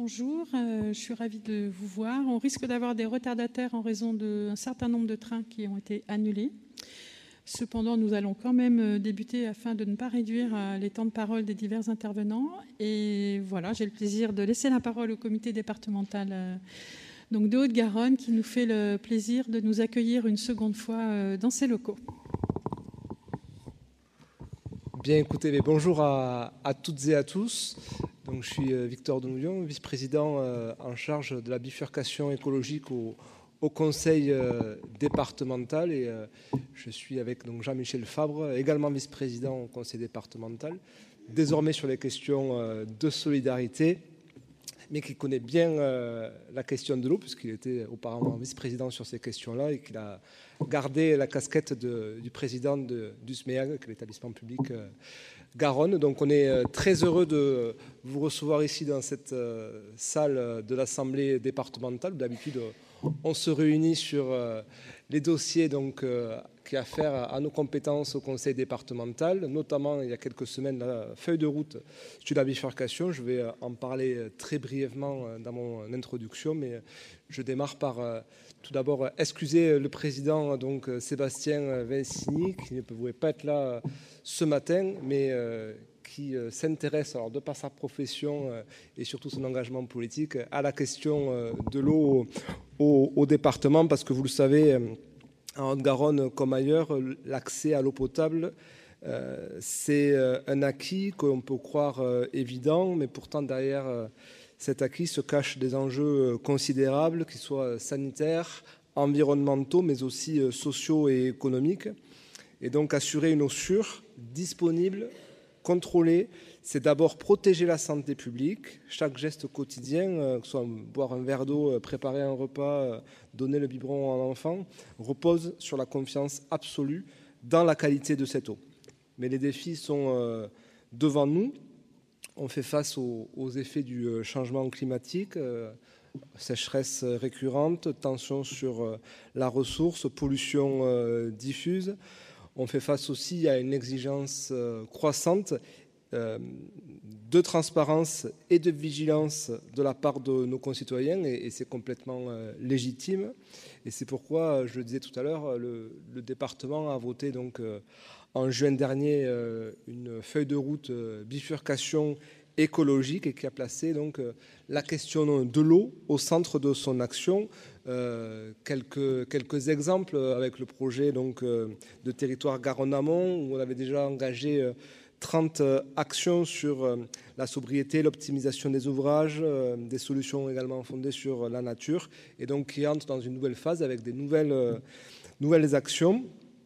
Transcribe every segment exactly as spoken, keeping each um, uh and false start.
bonjour, euh, je suis ravie de vous voir. On risque d'avoir des retardataires en raison d'un certain nombre de trains qui ont été annulés. Cependant, nous allons quand même débuter afin de ne pas réduire les temps de parole des divers intervenants. Et voilà, j'ai le plaisir de laisser la parole au comité départemental euh, donc de Haute-Garonne qui nous fait le plaisir de nous accueillir une seconde fois euh, dans ses locaux. Bien, écoutez, bonjour à, à toutes et à tous. Donc, je suis Victor Denouillon, vice-président euh, en charge de la bifurcation écologique au, au conseil euh, départemental. Et euh, je suis avec donc, Jean-Michel Fabre, également vice-président au conseil départemental, désormais sur les questions euh, de solidarité, mais qui connaît bien euh, la question de l'eau, puisqu'il était auparavant vice-président sur ces questions-là et qu'il a gardé la casquette de, du président de, du SMEAG, qui est l'établissement public euh, Garonne. Donc on est euh, très heureux de vous recevoir ici dans cette euh, salle de l'Assemblée départementale. D'habitude, on se réunit sur euh, les dossiers donc, euh, qui ont affaire à, à nos compétences au conseil départemental, notamment il y a quelques semaines, la feuille de route sur la bifurcation. Je vais en parler très brièvement dans mon introduction, mais je démarre par euh, tout d'abord excuser le président donc, Sébastien Vincini, qui ne pouvait pas être là ce matin, mais euh, qui euh, s'intéresse, alors, de par sa profession euh, et surtout son engagement politique, à la question euh, de l'eau au, au, au département, parce que vous le savez, euh, en Haute-Garonne comme ailleurs, l'accès à l'eau potable, euh, c'est euh, un acquis qu'on peut croire euh, évident, mais pourtant derrière euh, cet acquis se cachent des enjeux euh, considérables, qu'ils soient sanitaires, environnementaux, mais aussi euh, sociaux et économiques. Et donc assurer une eau sûre, disponible, contrôlée, c'est d'abord protéger la santé publique. Chaque geste quotidien, euh, que ce soit boire un verre d'eau, euh, préparer un repas, euh, donner le biberon à un enfant, repose sur la confiance absolue dans la qualité de cette eau. Mais les défis sont euh, devant nous. On fait face aux, aux effets du euh, changement climatique, euh, sécheresse récurrente, tension sur euh, la ressource, pollution euh, diffuse. On fait face aussi à une exigence euh, croissante euh, de transparence et de vigilance de la part de nos concitoyens, et, et c'est complètement euh, légitime. Et c'est pourquoi, je le disais tout à l'heure, le, le département a voté donc, euh, en juin dernier euh, une feuille de route euh, bifurcation écologique et qui a placé donc, euh, la question de l'eau au centre de son action. Euh, quelques, quelques exemples avec le projet donc, euh, de territoire Garonne-Amont, où on avait déjà engagé euh, trente euh, actions sur euh, la sobriété, l'optimisation des ouvrages, euh, des solutions également fondées sur la nature, et donc qui entrent dans une nouvelle phase avec des nouvelles, euh, nouvelles actions.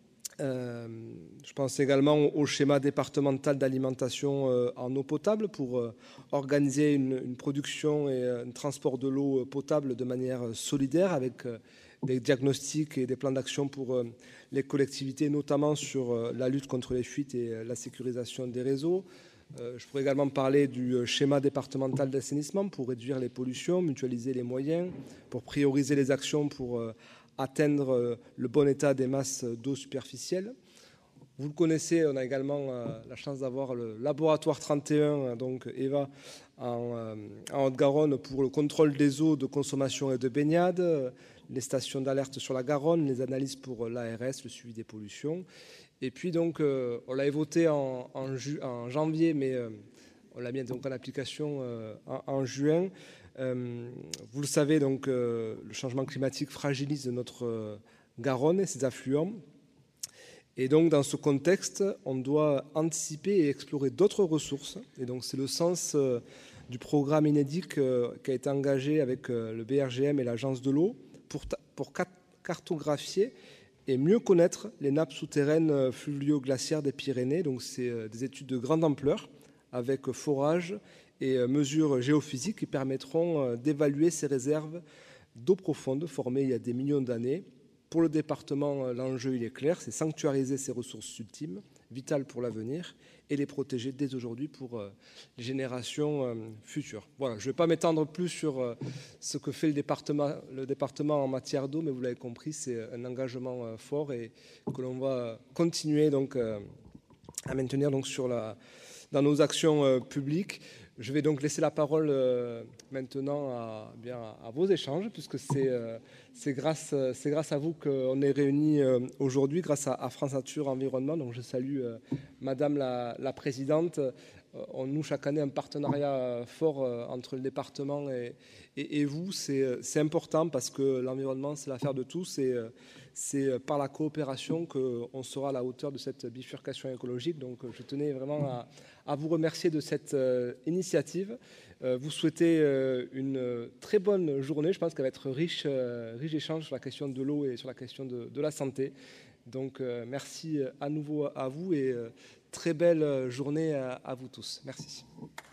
Euh, je pense également au schéma départemental d'alimentation euh, en eau potable pour euh, organiser une, une production et un transport de l'eau potable de manière solidaire avec euh, des diagnostics et des plans d'action pour euh, les collectivités, notamment sur euh, la lutte contre les fuites et euh, la sécurisation des réseaux. Euh, je pourrais également parler du schéma départemental d'assainissement pour réduire les pollutions, mutualiser les moyens, pour prioriser les actions pour euh, atteindre le bon état des masses d'eau superficielles. Vous le connaissez, on a également euh, la chance d'avoir le laboratoire trente et un, donc Eva, en, euh, en Haute-Garonne pour le contrôle des eaux de consommation et de baignade, euh, les stations d'alerte sur la Garonne, les analyses pour l'A R S, le suivi des pollutions. Et puis donc, euh, on l'avait voté en, en, ju- en janvier, mais euh, on l'a mis donc en application euh, en, en juin. Euh, vous le savez, donc, euh, le changement climatique fragilise notre euh, Garonne et ses affluents. Et donc, dans ce contexte, on doit anticiper et explorer d'autres ressources. Et donc, c'est le sens euh, du programme inédit euh, qui a été engagé avec euh, le B R G M et l'Agence de l'eau pour, pour cartographier et mieux connaître les nappes souterraines fluvio-glaciaires des Pyrénées. Donc, c'est euh, des études de grande ampleur avec forage et mesures géophysiques qui permettront d'évaluer ces réserves d'eau profonde formées il y a des millions d'années. Pour le département, l'enjeu il est clair, c'est sanctuariser ces ressources ultimes, vitales pour l'avenir, et les protéger dès aujourd'hui pour les générations futures. Voilà, je ne vais pas m'étendre plus sur ce que fait le département, le département en matière d'eau, mais vous l'avez compris, c'est un engagement fort et que l'on va continuer donc à maintenir donc sur la, dans nos actions publiques. Je vais donc laisser la parole euh, maintenant à, bien, à vos échanges, puisque c'est euh, c'est grâce, c'est grâce à vous qu'on est réunis euh, aujourd'hui, grâce à, à France Nature Environnement. Donc je salue euh, Madame la, la Présidente. Euh, on noue chaque année un partenariat fort euh, entre le département et, et, et vous. C'est important parce que l'environnement, c'est l'affaire de tous. Et euh, c'est par la coopération qu'on sera à la hauteur de cette bifurcation écologique. Donc je tenais vraiment à, à vous remercier de cette euh, initiative. Euh, vous souhaitez euh, une très bonne journée. Je pense qu'elle va être riche, euh, riche d'échanges sur la question de l'eau et sur la question de, de la santé. Donc euh, merci à nouveau à vous et euh, très belle journée à, à vous tous. Merci.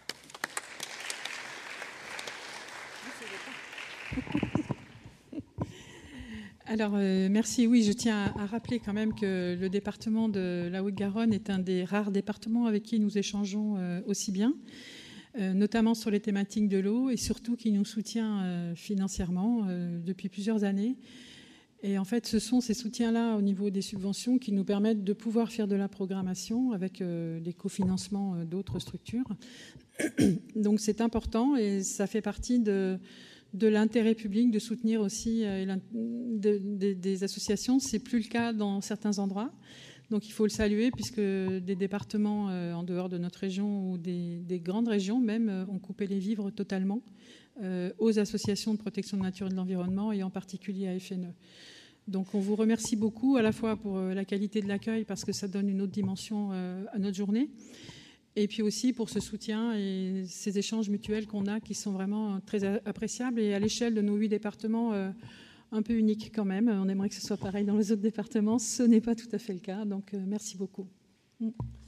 Alors, euh, merci. Oui, je tiens à, à rappeler quand même que le département de la Haute-Garonne est un des rares départements avec qui nous échangeons euh, aussi bien, euh, notamment sur les thématiques de l'eau et surtout qui nous soutient euh, financièrement euh, depuis plusieurs années. Et en fait, ce sont ces soutiens-là au niveau des subventions qui nous permettent de pouvoir faire de la programmation avec euh, les cofinancements euh, d'autres structures. Donc, c'est important et ça fait partie de... de l'intérêt public de soutenir aussi euh, de, de, des associations. Ce n'est plus le cas dans certains endroits. Donc il faut le saluer puisque des départements euh, en dehors de notre région ou des, des grandes régions même euh, ont coupé les vivres totalement euh, aux associations de protection de la nature et de l'environnement et en particulier à F N E. Donc on vous remercie beaucoup à la fois pour euh, la qualité de l'accueil parce que ça donne une autre dimension euh, à notre journée. Et puis aussi pour ce soutien et ces échanges mutuels qu'on a qui sont vraiment très appréciables et à l'échelle de nos huit départements euh, un peu uniques quand même. On aimerait que ce soit pareil dans les autres départements. Ce n'est pas tout à fait le cas. Donc euh, merci beaucoup.